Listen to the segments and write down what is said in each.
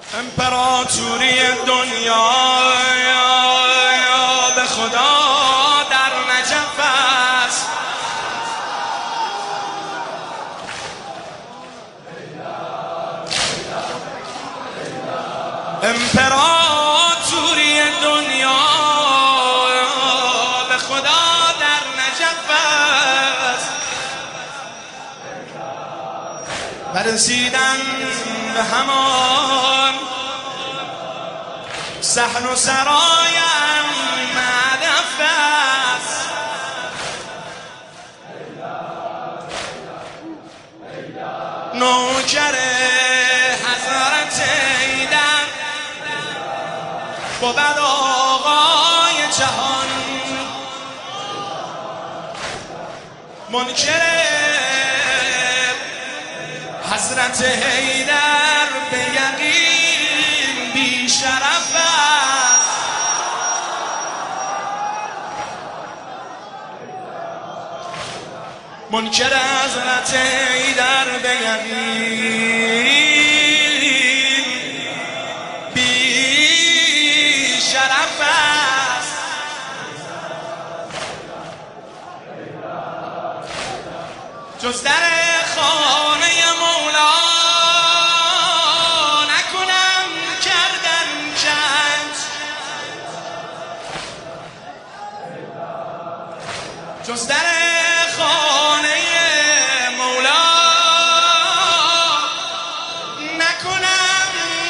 امپراتوری دنیا به خدا در نجف است. امپراتوری دنیا به خدا در نجف است. برسیدن به همان صحن و سرایم هدف است. نوکر حضرت ایدر بود آقای جهان، منکر حضرت حیدر به یقین بی شرف است. منکر حضرت حیدر به یقین بی شرف است. جز در خانه مولا نکنم کردن کنج، جز در خانه مولا نکنم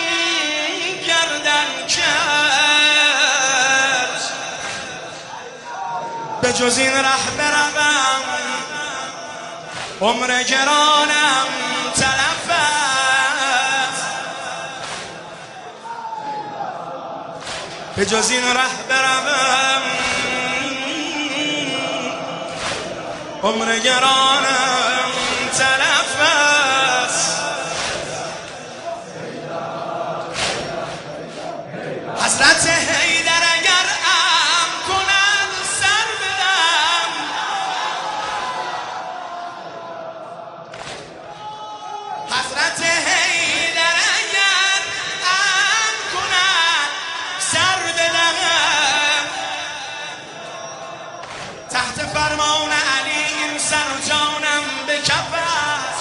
کردن کنج. به جز این ره بروم عمر گرانم تلف است. به جز این ره بروم عمر گرانم تلف است. حضرت حیدر اگر ام کنند سر بدم، حضرت حیدر اگر ام کنند سر بدم، تحت فرمان علی این سر و جانم به کف است.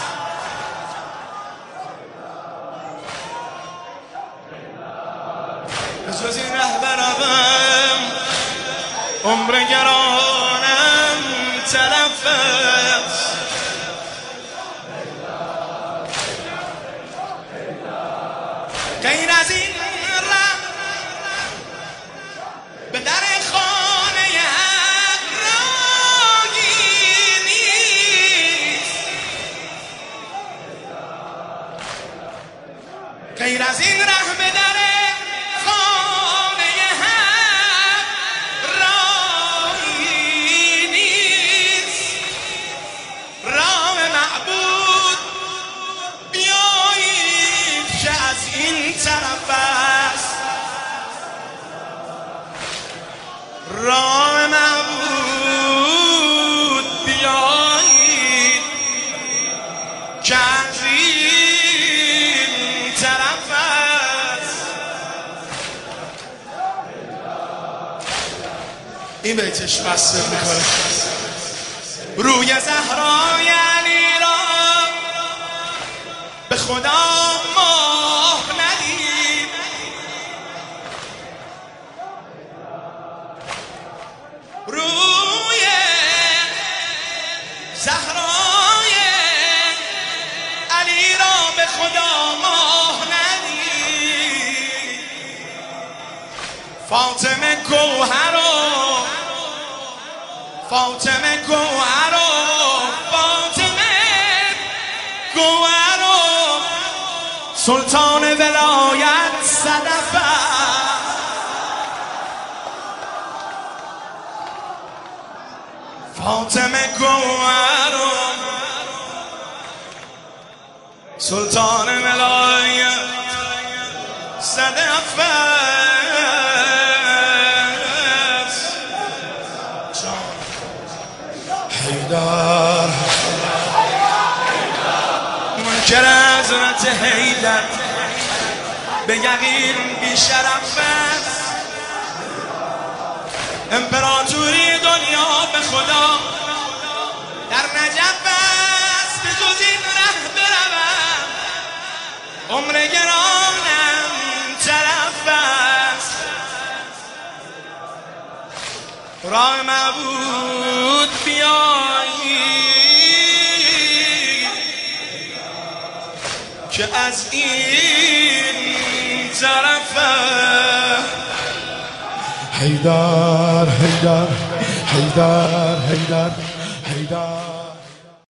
به جز این ره بروم عمر گرانم تلف است. غیر از این ره به در خانه حق راهی نیست. غیر از این ره به در خانه حق راهی نیست. رام معبود بیایید که از این طرف است. رام معبود بیایید که از این طرف است. این بیتش بسته میکنه روی زهرای علی را به خدا ماه ندید. روی زهرای علی را به خدا ماه ندید. فاطمه گوهر و فاطمه گوهر و فاطمه گوهر و سلطان ولایت صدف است. فاطمه گوهر و سلطان ولایت صدف است. حیدر منکر حضرت حیدر به یقین بیشرف است. امپراتوری دنیا به خدا در نجف است. به جز این ره بروم عمر گرانم تلف است. راه معبود بیایی که از این طرفه. حیدر حیدر حیدر حیدر حیدر